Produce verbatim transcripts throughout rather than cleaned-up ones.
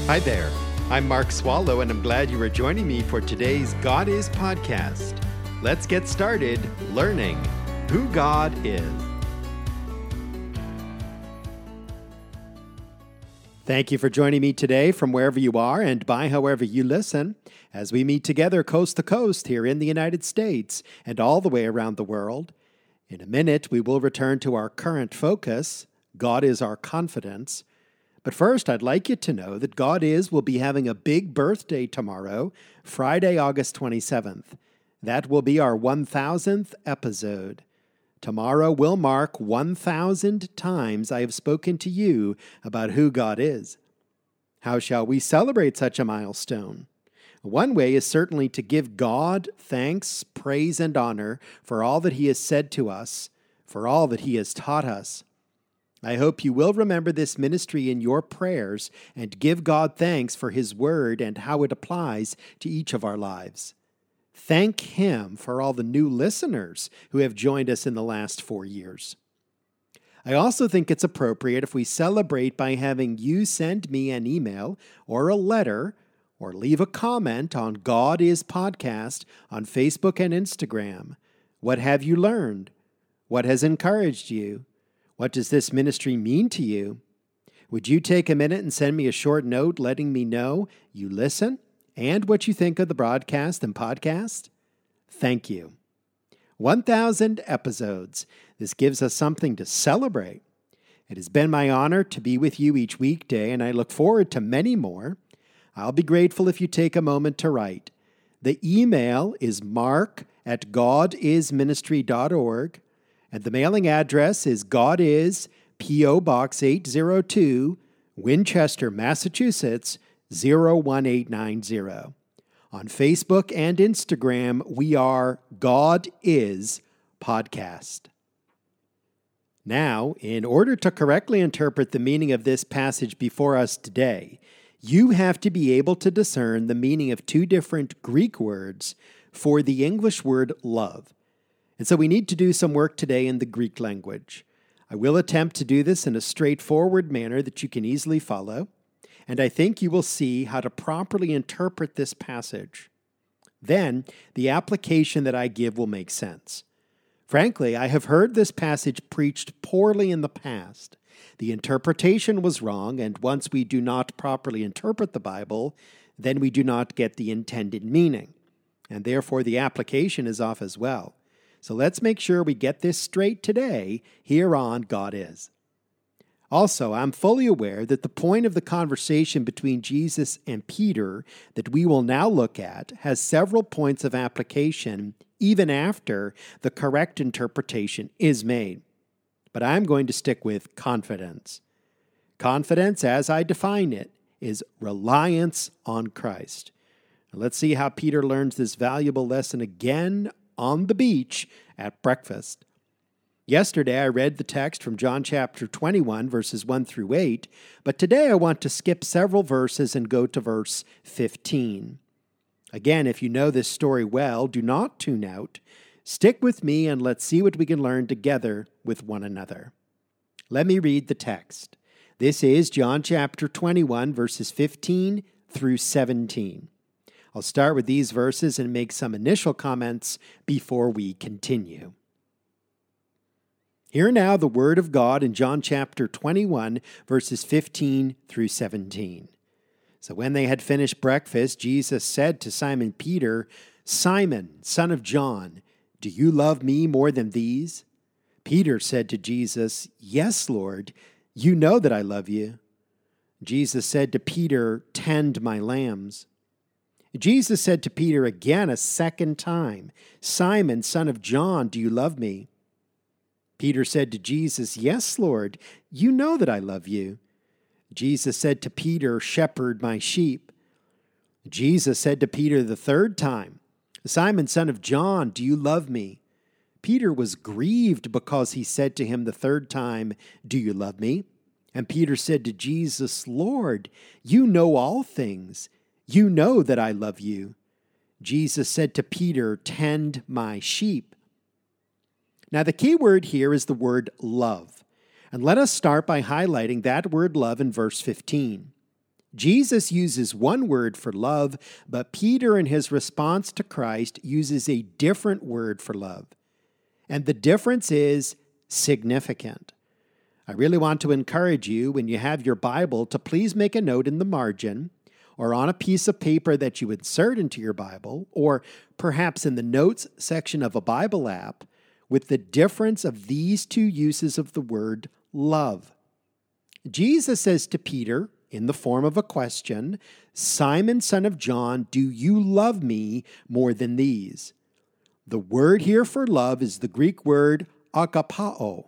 Hi there. I'm Mark Swallow, and I'm glad you are joining me for today's God Is podcast. Let's get started learning who God is. Thank you for joining me today from wherever you are and by however you listen, as we meet together coast to coast here in the United States and all the way around the world. In a minute, we will return to our current focus, God is our confidence. But first, I'd like you to know that God Is will be having a big birthday tomorrow, Friday, August twenty-seventh. That will be our one thousandth episode. Tomorrow will mark one thousand times I have spoken to you about who God is. How shall we celebrate such a milestone? One way is certainly to give God thanks, praise, and honor for all that He has said to us, for all that He has taught us. I hope you will remember this ministry in your prayers and give God thanks for His word and how it applies to each of our lives. Thank Him for all the new listeners who have joined us in the last four years. I also think it's appropriate if we celebrate by having you send me an email or a letter or leave a comment on God Is Podcast on Facebook and Instagram. What have you learned? What has encouraged you? What does this ministry mean to you? Would you take a minute and send me a short note letting me know you listen and what you think of the broadcast and podcast? Thank you. one thousand episodes. This gives us something to celebrate. It has been my honor to be with you each weekday, and I look forward to many more. I'll be grateful if you take a moment to write. The email is mark at godisministry dot org. And the mailing address is God Is, P O. Box eight oh two, Winchester, Massachusetts, zero one eight nine zero. On Facebook and Instagram, we are God Is Podcast. Now, in order to correctly interpret the meaning of this passage before us today, you have to be able to discern the meaning of two different Greek words for the English word love. And so we need to do some work today in the Greek language. I will attempt to do this in a straightforward manner that you can easily follow, and I think you will see how to properly interpret this passage. Then, the application that I give will make sense. Frankly, I have heard this passage preached poorly in the past. The interpretation was wrong, and once we do not properly interpret the Bible, then we do not get the intended meaning, and therefore the application is off as well. So let's make sure we get this straight today here on God Is. Also, I'm fully aware that the point of the conversation between Jesus and Peter that we will now look at has several points of application even after the correct interpretation is made. But I'm going to stick with confidence. Confidence, as I define it, is reliance on Christ. Now let's see how Peter learns this valuable lesson again on the beach at breakfast. Yesterday, I read the text from John chapter twenty-one, verses one through eight, but today I want to skip several verses and go to verse fifteen. Again, if you know this story well, do not tune out. Stick with me and let's see what we can learn together with one another. Let me read the text. This is John chapter twenty-one, verses fifteen through seventeen. I'll start with these verses and make some initial comments before we continue. Hear now the word of God in John chapter twenty-one, verses fifteen through seventeen. So when they had finished breakfast, Jesus said to Simon Peter, "Simon, son of John, do you love me more than these?" Peter said to Jesus, "Yes, Lord, you know that I love you." Jesus said to Peter, "Tend my lambs." Jesus said to Peter again a second time, "Simon, son of John, do you love me?" Peter said to Jesus, "Yes, Lord, you know that I love you." Jesus said to Peter, "Shepherd my sheep." Jesus said to Peter the third time, "Simon, son of John, do you love me?" Peter was grieved because he said to him the third time, "Do you love me?" And Peter said to Jesus, "Lord, you know all things. You know that I love you." Jesus said to Peter, "Tend my sheep." Now, the key word here is the word love. And let us start by highlighting that word love in verse fifteen. Jesus uses one word for love, but Peter in his response to Christ uses a different word for love. And the difference is significant. I really want to encourage you, when you have your Bible, to please make a note in the margin or on a piece of paper that you insert into your Bible, or perhaps in the notes section of a Bible app, with the difference of these two uses of the word love. Jesus says to Peter, in the form of a question, "Simon, son of John, do you love me more than these?" The word here for love is the Greek word agapao.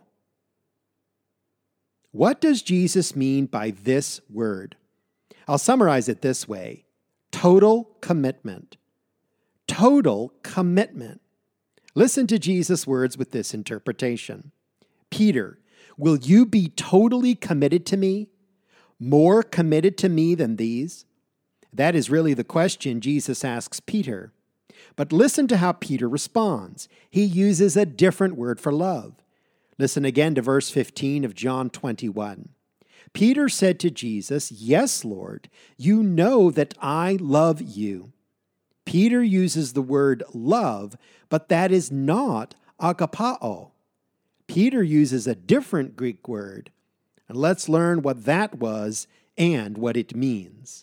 What does Jesus mean by this word? I'll summarize it this way: total commitment. Total commitment. Listen to Jesus' words with this interpretation. Peter, will you be totally committed to me? More committed to me than these? That is really the question Jesus asks Peter. But listen to how Peter responds. He uses a different word for love. Listen again to verse fifteen of John twenty-one. Peter said to Jesus, "Yes, Lord, you know that I love you." Peter uses the word love, but that is not agapao. Peter uses a different Greek word. And let's learn what that was and what it means.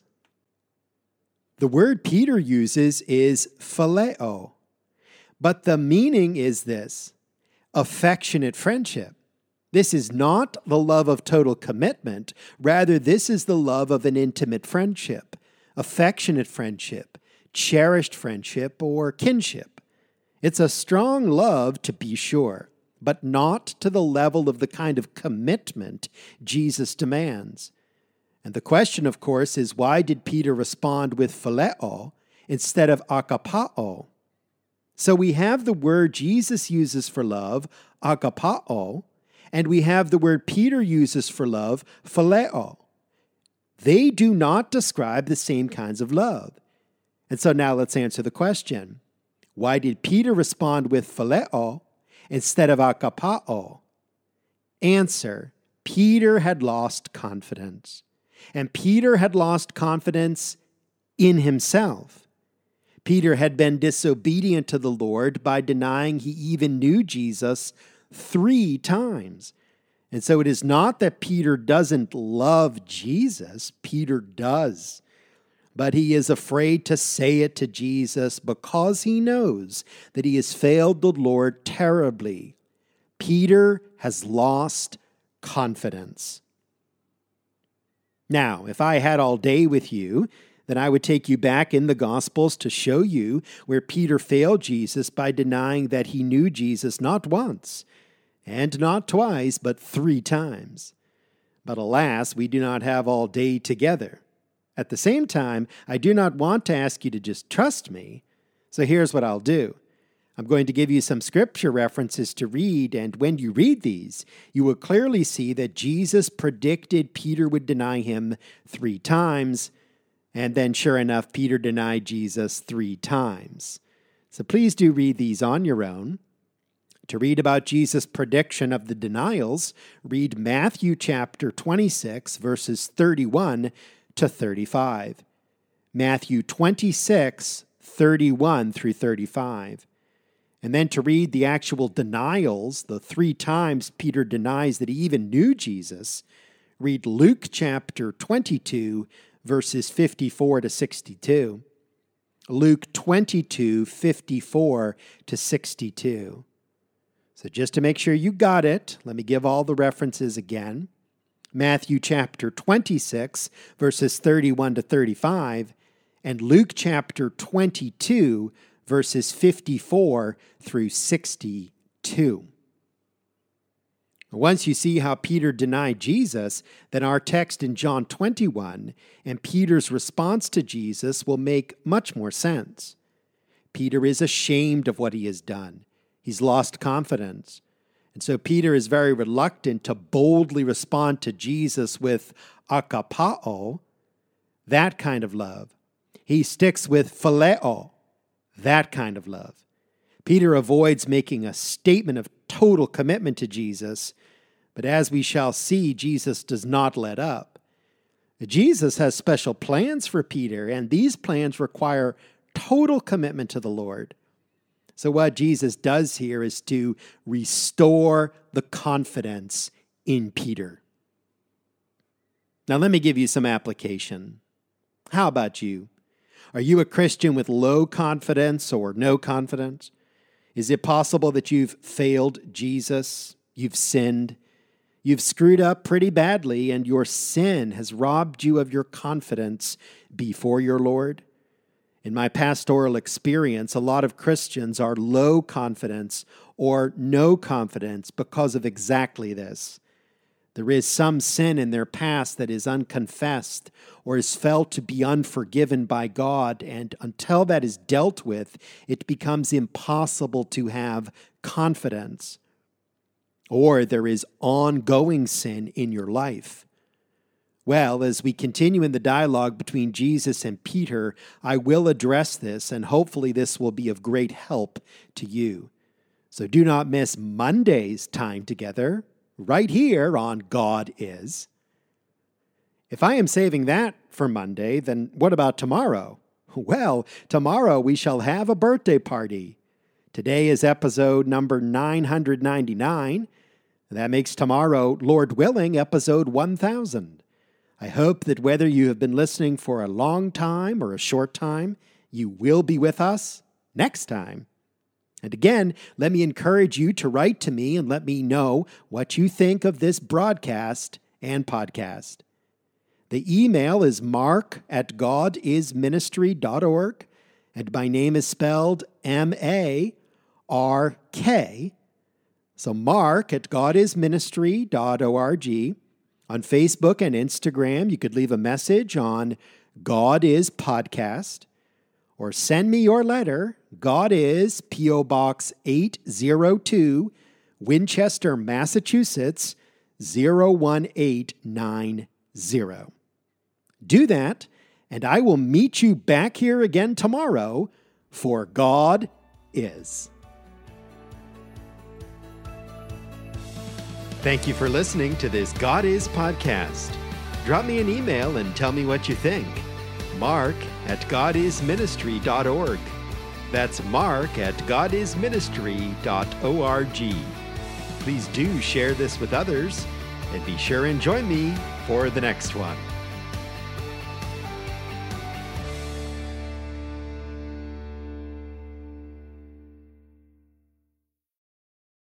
The word Peter uses is phileo, but the meaning is this: affectionate friendship. This is not the love of total commitment. Rather, this is the love of an intimate friendship, affectionate friendship, cherished friendship, or kinship. It's a strong love, to be sure, but not to the level of the kind of commitment Jesus demands. And the question, of course, is why did Peter respond with phileo instead of agapao? So we have the word Jesus uses for love, agapao, and we have the word Peter uses for love, phileo. They do not describe the same kinds of love. And so now let's answer the question. Why did Peter respond with phileo instead of agapao? Answer: Peter had lost confidence. And Peter had lost confidence in himself. Peter had been disobedient to the Lord by denying he even knew Jesus three times. And so it is not that Peter doesn't love Jesus. Peter does. But he is afraid to say it to Jesus because he knows that he has failed the Lord terribly. Peter has lost confidence. Now, if I had all day with you, then I would take you back in the Gospels to show you where Peter failed Jesus by denying that he knew Jesus not once, and not twice, but three times. But alas, we do not have all day together. At the same time, I do not want to ask you to just trust me. So here's what I'll do. I'm going to give you some scripture references to read, and when you read these, you will clearly see that Jesus predicted Peter would deny him three times, and then sure enough, Peter denied Jesus three times. So please do read these on your own. To read about Jesus' prediction of the denials, read Matthew chapter twenty-six, verses thirty-one to thirty-five. Matthew twenty-six, thirty-one through thirty-five. And then to read the actual denials, the three times Peter denies that he even knew Jesus, read Luke chapter twenty-two, verses fifty-four to sixty-two. Luke twenty-two, fifty-four to sixty-two. So just to make sure you got it, let me give all the references again. Matthew chapter twenty-six, verses thirty-one to thirty-five, and Luke chapter twenty-two, verses fifty-four through sixty-two. Once you see how Peter denied Jesus, then our text in John twenty-one and Peter's response to Jesus will make much more sense. Peter is ashamed of what he has done. He's lost confidence. And so Peter is very reluctant to boldly respond to Jesus with agapao, that kind of love. He sticks with phileo, that kind of love. Peter avoids making a statement of total commitment to Jesus, but as we shall see, Jesus does not let up. Jesus has special plans for Peter, and these plans require total commitment to the Lord. So what Jesus does here is to restore the confidence in Peter. Now let me give you some application. How about you? Are you a Christian with low confidence or no confidence? Is it possible that you've failed Jesus? You've sinned? You've screwed up pretty badly, and your sin has robbed you of your confidence before your Lord? In my pastoral experience, a lot of Christians are low confidence or no confidence because of exactly this. There is some sin in their past that is unconfessed or is felt to be unforgiven by God, and until that is dealt with, it becomes impossible to have confidence. Or there is ongoing sin in your life. Well, as we continue in the dialogue between Jesus and Peter, I will address this, and hopefully this will be of great help to you. So do not miss Monday's time together, right here on God Is. If I am saving that for Monday, then what about tomorrow? Well, tomorrow we shall have a birthday party. Today is episode number nine hundred ninety-nine. That makes tomorrow, Lord willing, episode one thousand. I hope that whether you have been listening for a long time or a short time, you will be with us next time. And again, let me encourage you to write to me and let me know what you think of this broadcast and podcast. The email is mark at godisministry dot org, and my name is spelled M A R K. So mark at godisministry dot org. On Facebook and Instagram, you could leave a message on God Is Podcast, or send me your letter, God Is, P O Box eight oh two, Winchester, Massachusetts, zero one eight nine zero. Do that, and I will meet you back here again tomorrow for God Is. Thank you for listening to this God Is podcast. Drop me an email and tell me what you think. Mark at godisministry dot org. That's Mark at godisministry dot org. Please do share this with others, and be sure and join me for the next one.